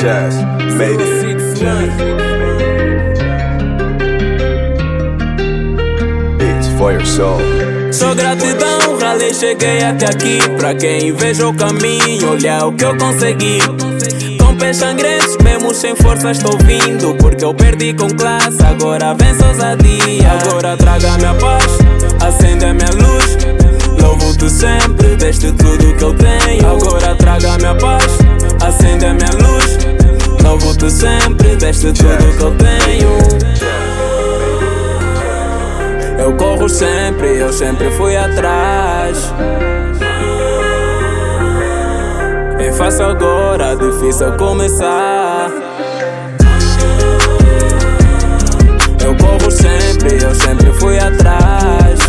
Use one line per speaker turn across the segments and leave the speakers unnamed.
Jazz, made it. Beats for your soul.
Só gratidão, ralei, cheguei até aqui. Pra quem inveja o caminho, olha o que eu consegui. Com pés sangrentos, mesmo sem força estou vindo. Porque eu perdi com classe, agora venço ousadia. Agora traga a minha paz, acende a minha luz. Louvo-te sempre, deste tudo que eu tenho. Agora traga a minha paz, acende a minha luz. Louvo-te sempre, deste tudo que eu tenho. Eu corro sempre, eu sempre fui atrás. É fácil agora, difícil começar. Eu corro sempre, eu sempre fui atrás.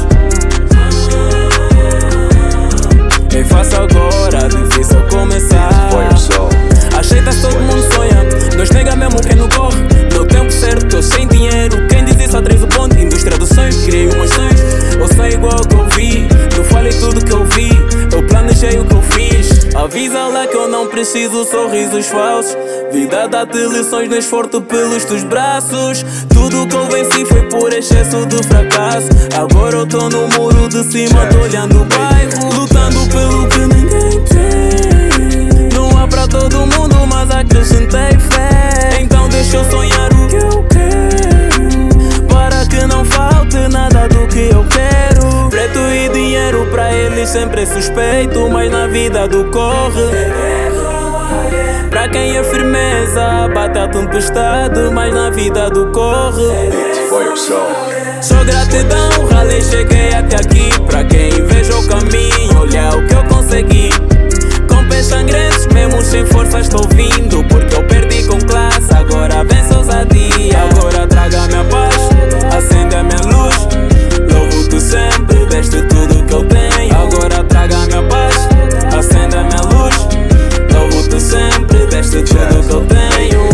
É fácil agora, difícil começar. Aceita-se, todo mundo sonha. Nós nega mesmo quem não corre. No tempo certo, eu sem dinheiro. Quem diz isso atrás do ponto. Indústria dos sonhos, criei umas sonhos. Eu sei igual que eu vi. Eu falei tudo que eu vi. Eu planejei o que eu fiz. Avisa lá que eu não preciso sorrisos falsos. Vida dá-te lições, não esforço pelos teus braços. Tudo que eu venci foi por excesso de fracasso. Agora eu tô no muro de cima, tô olhando o bairro. Lutando pelo que ninguém tem. Não há pra todo mundo, mas acrescentei fé. Então deixa eu sonhar o que eu quero, para que não falte nada do que eu quero. Preto e dinheiro pra eles sempre é suspeito, mas na vida do corre. Pra quem é firmeza, bate a tempestade, mas na vida do corre.
For your soul.
Só gratidão, ralei, cheguei até aqui. Pra quem inveja o caminho, olha o que eu consegui. Com pés sangrentos, mesmo sem força estou vindo. Porque eu perdi com classe, agora venço ousadia. Agora traga a minha paz, acende a minha luz. Louvo-te sempre, deste tudo que eu tenho. Agora traga a minha paz, acende a minha luz. Louvo-te sempre, deste tudo que eu tenho.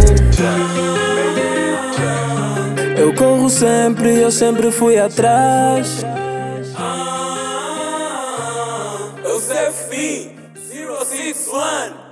Eu corro sempre, eu sempre fui atrás. Eu Zé Fi, 061.